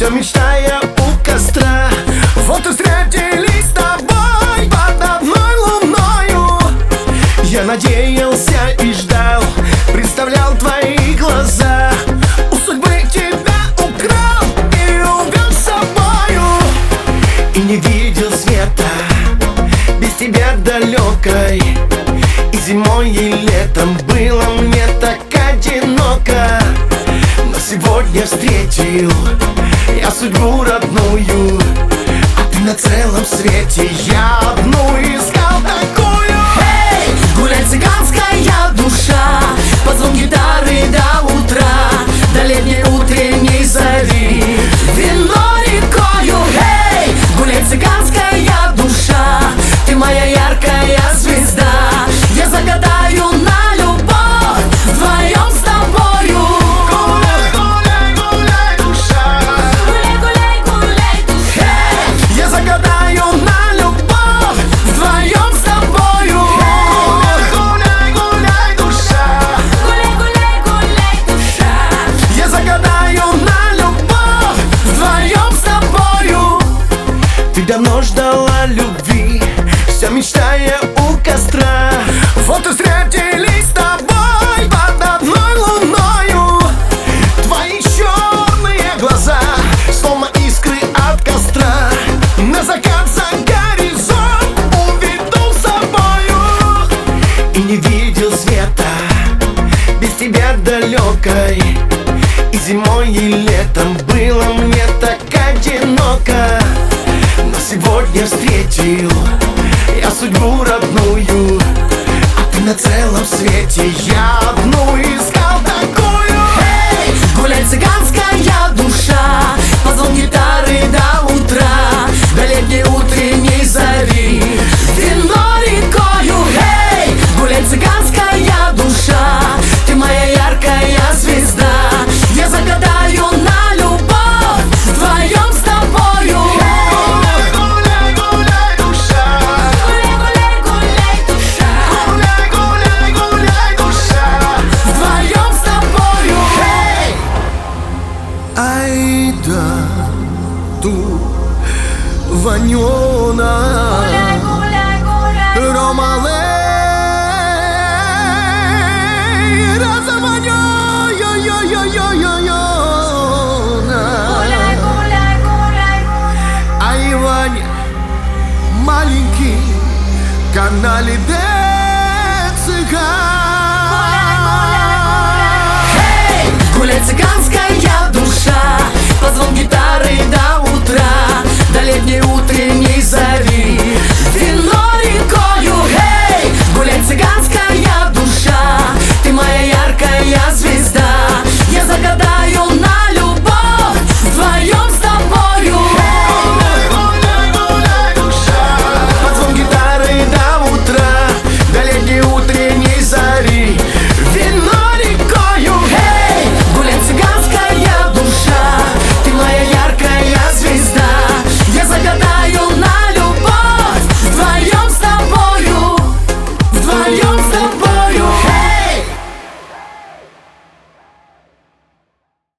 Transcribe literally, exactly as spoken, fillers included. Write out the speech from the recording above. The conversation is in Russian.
все мечтая у костра. Вот и встретились с тобой под одной луною. Я надеялся и ждал, представлял твои глаза. У судьбы тебя украл и увел с собою. И не видел света без тебя далекой. И зимой, и летом было мне так одиноко. Но сегодня встретил я судьбу родную, а ты на целом свете. Я одну искал такую. Эй, гуляй, цыганская душа, под звон гитары до утра, до летней утренней зари, вино рекою. Эй, гуляй, цыганская душа, ты моя яркая звезда. Я загадаю на любовь вдвоем с тобою. Гуляй, гуляй, гуляй, душа. Гуляй, гуляй, гуляй, душа. Эй, я загадаю на любовь вдвоем с тобою. Гуляй, гуляй, душа. Гуляй, гуляй, гуляй, душа. Я загадаю на любовь вдвоем с тобою. Ты давно ждала любви, все мечтая у костра. Вот и встретились с тобой под одной луною. Твои черные глаза, словно искры от костра, на закат за горизонт уведу с собою. И не видел света без тебя далекой. И зимой, и летом было мне так одиноко. Но сегодня встретил я судьбу родную, а ты на целом свете. Я одну искал такую. Эй, гуляй, цыганская душа, под звон гитары до утра, до летней утренней зари, вино рекою. Эй, гуляй, цыганская душа, ты моя яркая звезда. Я загадаю на любовь вдвоем с тобою. Гуляй, гуляй, гуляй, душа. Гуляй, гуляй, гуляй, душа. Гуляй, гуляй, гуляй, душа. Вдвоем с тобою. Эй! Ай да, ту ваньона. Гуляй, гуляй, гуляй. Ромалей, разованьо, йо-йо-йо-йо-йо-йо. Гуляй, гуляй, гуляй. А Иваня маленький, канали де цыган. Эй, гуляй, цыганская душа, под звон гитары до